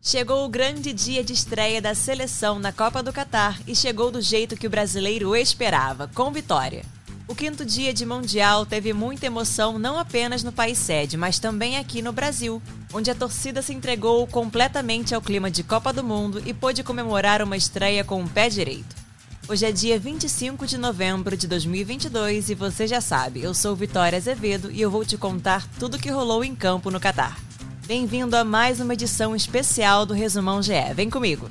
Chegou o grande dia de estreia da seleção na Copa do Catar e chegou do jeito que o brasileiro esperava, com vitória. O quinto dia de Mundial teve muita emoção não apenas no país sede, mas também aqui no Brasil, onde a torcida se entregou completamente ao clima de Copa do Mundo e pôde comemorar uma estreia com o pé direito. Hoje é dia 25 de novembro de 2022 e você já sabe, eu sou Vitória Azevedo e eu vou te contar tudo o que rolou em campo no Catar. Bem-vindo a mais uma edição especial do Resumão GE. Vem comigo!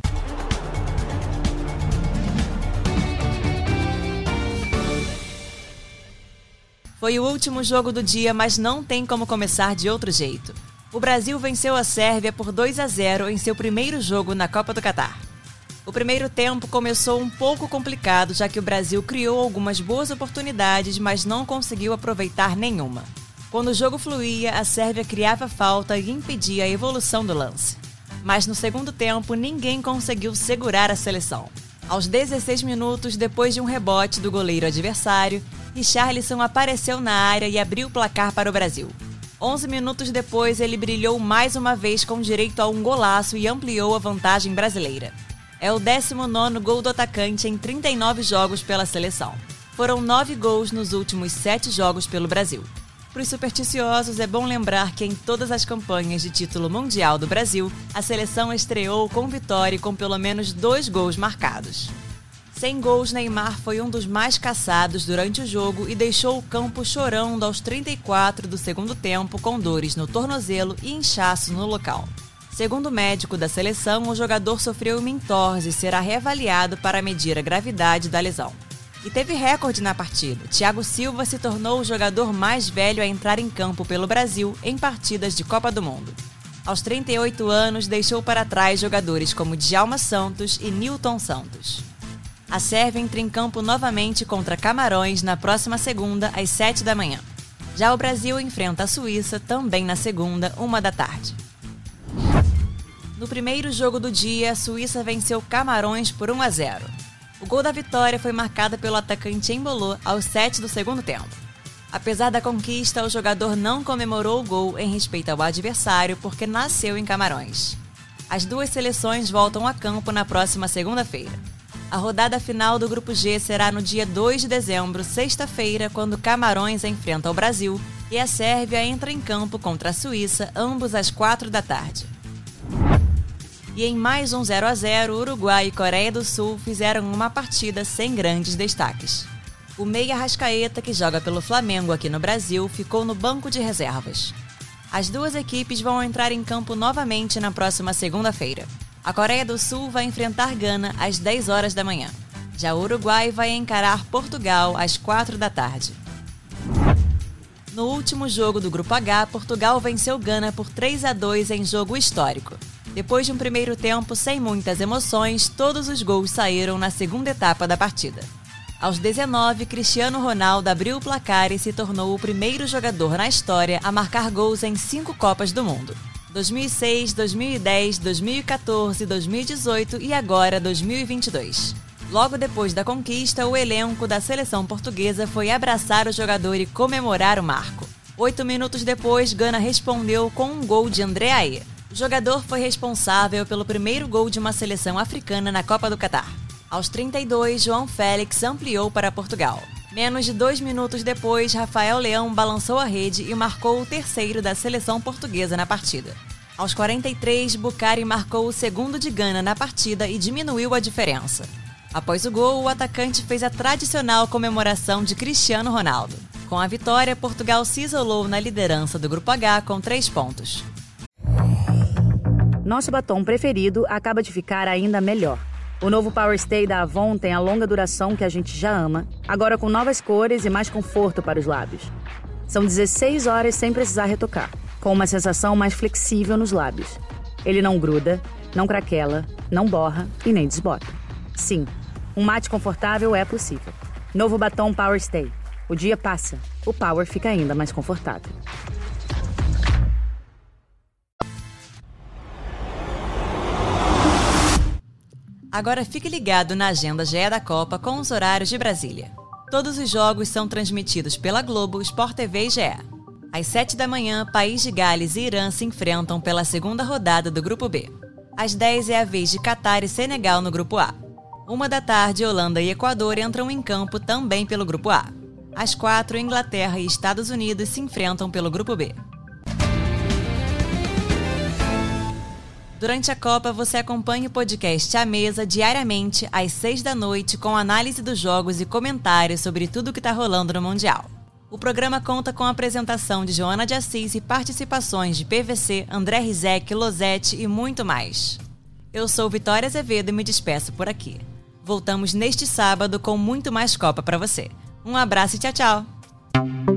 Foi o último jogo do dia, mas não tem como começar de outro jeito. O Brasil venceu a Sérvia por 2-0 em seu primeiro jogo na Copa do Catar. O primeiro tempo começou um pouco complicado, já que o Brasil criou algumas boas oportunidades, mas não conseguiu aproveitar nenhuma. Quando o jogo fluía, a Sérvia criava falta e impedia a evolução do lance. Mas no segundo tempo, ninguém conseguiu segurar a seleção. Aos 16 minutos, depois de um rebote do goleiro adversário, Richarlison apareceu na área e abriu o placar para o Brasil. 11 minutos depois, ele brilhou mais uma vez com direito a um golaço e ampliou a vantagem brasileira. É o 19º gol do atacante em 39 jogos pela seleção. Foram 9 gols nos últimos 7 jogos pelo Brasil. Para os supersticiosos, é bom lembrar que em todas as campanhas de título mundial do Brasil, a seleção estreou com vitória e com pelo menos 2 gols marcados. Sem gols, Neymar foi um dos mais caçados durante o jogo e deixou o campo chorando aos 34 do segundo tempo com dores no tornozelo e inchaço no local. Segundo o médico da seleção, o jogador sofreu uma entorse e será reavaliado para medir a gravidade da lesão. E teve recorde na partida. Thiago Silva se tornou o jogador mais velho a entrar em campo pelo Brasil em partidas de Copa do Mundo. Aos 38 anos, deixou para trás jogadores como Djalma Santos e Nilton Santos. A Sérvia entra em campo novamente contra Camarões na próxima segunda, às 7 da manhã. Já o Brasil enfrenta a Suíça também na segunda, 1 da tarde. No primeiro jogo do dia, a Suíça venceu Camarões por 1-0. O gol da vitória foi marcado pelo atacante Embolo aos 7 do segundo tempo. Apesar da conquista, o jogador não comemorou o gol em respeito ao adversário porque nasceu em Camarões. As duas seleções voltam a campo na próxima segunda-feira. A rodada final do Grupo G será no dia 2 de dezembro, sexta-feira, quando Camarões enfrenta o Brasil e a Sérvia entra em campo contra a Suíça, ambos às 4 da tarde. E em mais um 0-0, Uruguai e Coreia do Sul fizeram uma partida sem grandes destaques. O meia Arrascaeta, que joga pelo Flamengo aqui no Brasil, ficou no banco de reservas. As duas equipes vão entrar em campo novamente na próxima segunda-feira. A Coreia do Sul vai enfrentar Gana às 10 horas da manhã. Já o Uruguai vai encarar Portugal às 4 da tarde. No último jogo do Grupo H, Portugal venceu Gana por 3-2 em jogo histórico. Depois de um primeiro tempo sem muitas emoções, todos os gols saíram na segunda etapa da partida. Aos 19, Cristiano Ronaldo abriu o placar e se tornou o primeiro jogador na história a marcar gols em 5 Copas do Mundo. 2006, 2010, 2014, 2018 e agora 2022. Logo depois da conquista, o elenco da seleção portuguesa foi abraçar o jogador e comemorar o marco. 8 minutos depois, Gana respondeu com um gol de André Ayew. O jogador foi responsável pelo primeiro gol de uma seleção africana na Copa do Catar. Aos 32, João Félix ampliou para Portugal. Menos de 2 minutos depois, Rafael Leão balançou a rede e marcou o terceiro da seleção portuguesa na partida. Aos 43, Bucari marcou o segundo de Gana na partida e diminuiu a diferença. Após o gol, o atacante fez a tradicional comemoração de Cristiano Ronaldo. Com a vitória, Portugal se isolou na liderança do Grupo H com 3 pontos. Nosso batom preferido acaba de ficar ainda melhor. O novo Power Stay da Avon tem a longa duração que a gente já ama, agora com novas cores e mais conforto para os lábios. São 16 horas sem precisar retocar, com uma sensação mais flexível nos lábios. Ele não gruda, não craquela, não borra e nem desbota. Sim, um mate confortável é possível. Novo batom Power Stay. O dia passa, o Power fica ainda mais confortável. Agora fique ligado na agenda GE da Copa com os horários de Brasília. Todos os jogos são transmitidos pela Globo, Sport TV e GE. Às 7 da manhã, País de Gales e Irã se enfrentam pela segunda rodada do Grupo B. Às 10 é a vez de Catar e Senegal no Grupo A. 1 da tarde, Holanda e Equador entram em campo também pelo Grupo A. Às 4, Inglaterra e Estados Unidos se enfrentam pelo Grupo B. Durante a Copa, você acompanha o podcast À Mesa diariamente às 6 da noite com análise dos jogos e comentários sobre tudo que está rolando no Mundial. O programa conta com a apresentação de Joana de Assis e participações de PVC, André Rizek, Losetti e muito mais. Eu sou Vitória Azevedo e me despeço por aqui. Voltamos neste sábado com muito mais Copa para você. Um abraço e tchau, tchau!